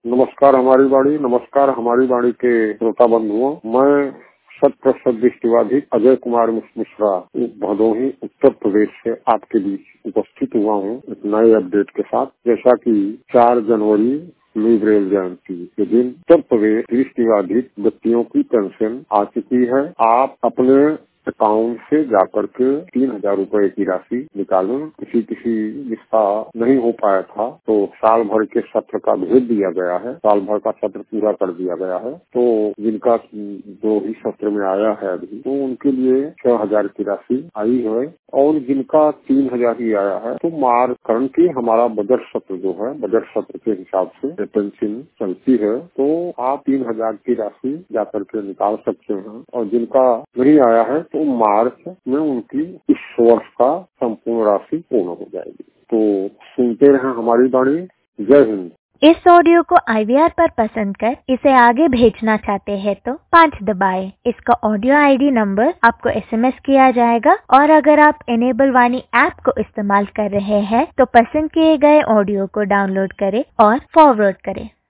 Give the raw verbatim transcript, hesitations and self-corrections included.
नमस्कार हमारी बाड़ी नमस्कार हमारी बाड़ी के श्रोता बंधुओं, मैं शत प्रतिशत दृष्टिबाधित अजय कुमार मिश्रा भदोही उत्तर प्रदेश से आपके बीच उपस्थित हुआ हूँ एक नए अपडेट के साथ। जैसा कि चार जनवरी लुई ब्रेल जयंती के दिन उत्तर प्रदेश दृष्टिबाधित व्यक्तियों की पेंशन आ चुकी है। आप अपने अकाउंट से जाकर के तीन हजार रूपए की राशि निकालें। किसी किसी जिसका नहीं हो पाया था तो साल भर के सत्र का भेज दिया गया है, साल भर का सत्र पूरा कर दिया गया है। तो जिनका जो ही सत्र में आया है अभी, तो उनके लिए छह हजार की राशि आई है और जिनका तीन हजार ही आया है तो मार्च करंटली हमारा बजट सत्र जो है, बजट सत्र के हिसाब से पेंशन चलती है। तो आप तीन हजार की राशि जाकर के निकाल सकते हैं और जिनका नहीं आया है तो मार्च में उनकी इस वर्ष का संपूर्ण राशि पूर्ण हो जाएगी। तो सुनते रहें हमारी बाणी। जय हिंद। इस ऑडियो को आई वी आर पर पसंद कर इसे आगे भेजना चाहते हैं तो पाँच दबाएं। इसका ऑडियो आई डी नंबर आपको एस एम एस किया जाएगा और अगर आप इनेबल वाणी ऐप को इस्तेमाल कर रहे हैं तो पसंद किए गए ऑडियो को डाउनलोड करें और फॉरवर्ड करें।